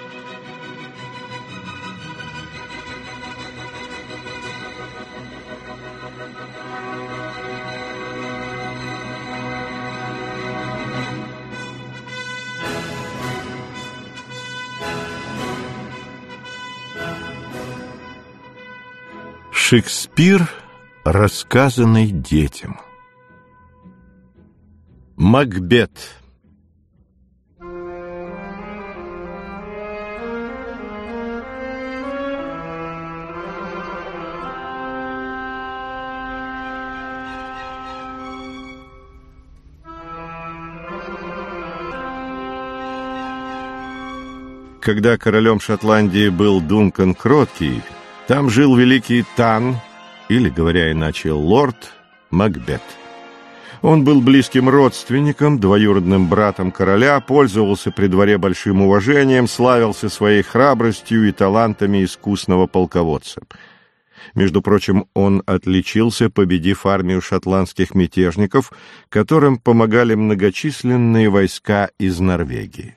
Шекспир, рассказанный детям. Макбет. Когда королем Шотландии был Дункан Кроткий, там жил великий Тан, или, говоря иначе, лорд Макбет. Он был близким родственником, двоюродным братом короля, пользовался при дворе большим уважением, славился своей храбростью и талантами искусного полководца. Между прочим, он отличился, победив армию шотландских мятежников, которым помогали многочисленные войска из Норвегии.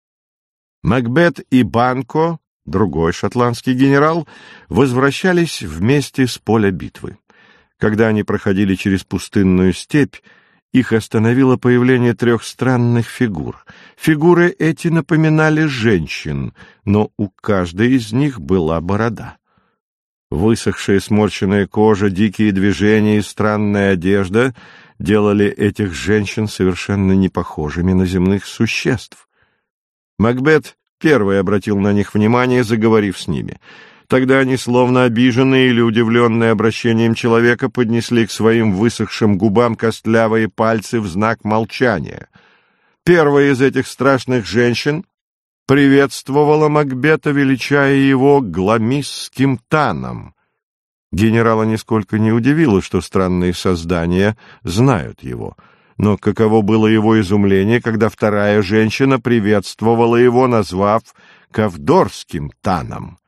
Макбет и Банко, другой шотландский генерал, возвращались вместе с поля битвы. Когда они проходили через пустынную степь, их остановило появление 3 странных фигур. Фигуры эти напоминали женщин, но у каждой из них была борода. Высохшая сморщенная кожа, дикие движения и странная одежда делали этих женщин совершенно не похожими на земных существ. Макбет первый обратил на них внимание, заговорив с ними. Тогда они, словно обиженные или удивленные обращением человека, поднесли к своим высохшим губам костлявые пальцы в знак молчания. Первая из этих страшных женщин приветствовала Макбета, величая его гламисским Таном. Генерала нисколько не удивило, что странные создания знают его. Но каково было его изумление, когда вторая женщина приветствовала его, назвав Ковдорским Таном.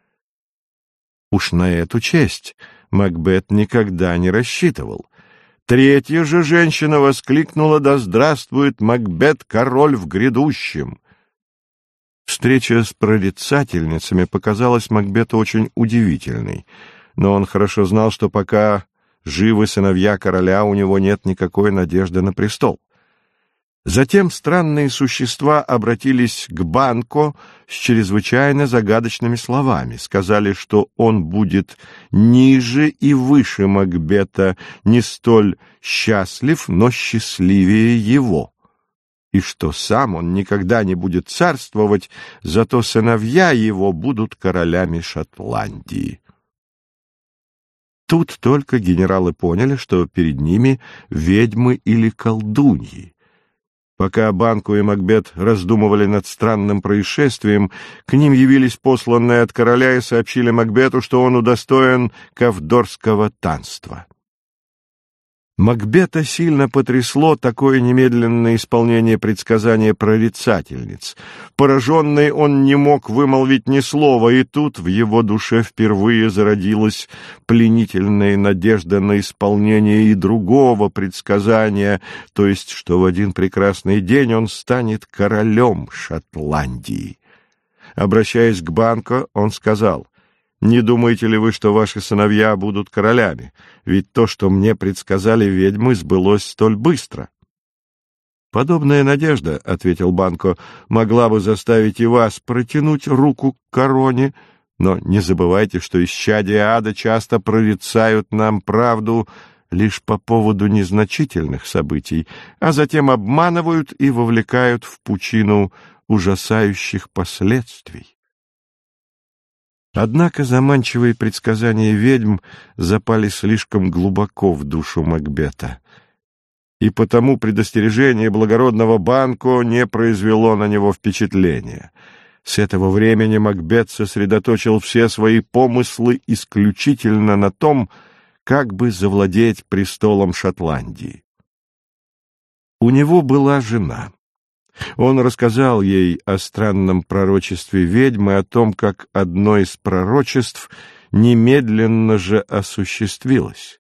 Уж на эту честь Макбет никогда не рассчитывал. Третья же женщина воскликнула: «Да здравствует Макбет, король в грядущем!» Встреча с прорицательницами показалась Макбету очень удивительной, но он хорошо знал, что пока живы сыновья короля, у него нет никакой надежды на престол. Затем странные существа обратились к Банко с чрезвычайно загадочными словами. Сказали, что он будет ниже и выше Макбета, не столь счастлив, но счастливее его, и что сам он никогда не будет царствовать, зато сыновья его будут королями Шотландии. Тут только генералы поняли, что перед ними ведьмы или колдуньи. Пока Банко и Макбет раздумывали над странным происшествием, к ним явились посланные от короля и сообщили Макбету, что он удостоен ковдорского танства. Макбета сильно потрясло такое немедленное исполнение предсказания прорицательниц. Пораженный, он не мог вымолвить ни слова, и тут в его душе впервые зародилась пленительная надежда на исполнение и другого предсказания, то есть, что в один прекрасный день он станет королем Шотландии. Обращаясь к Банко, он сказал: «Не думаете ли вы, что ваши сыновья будут королями? Ведь то, что мне предсказали ведьмы, сбылось столь быстро». «Подобная надежда, — ответил Банко, — могла бы заставить и вас протянуть руку к короне, но не забывайте, что исчадия ада часто прорицают нам правду лишь по поводу незначительных событий, а затем обманывают и вовлекают в пучину ужасающих последствий». Однако заманчивые предсказания ведьм запали слишком глубоко в душу Макбета, и потому предостережение благородного Банко не произвело на него впечатления. С этого времени Макбет сосредоточил все свои помыслы исключительно на том, как бы завладеть престолом Шотландии. У него была жена. Он рассказал ей о странном пророчестве ведьмы, о том, как одно из пророчеств немедленно же осуществилось.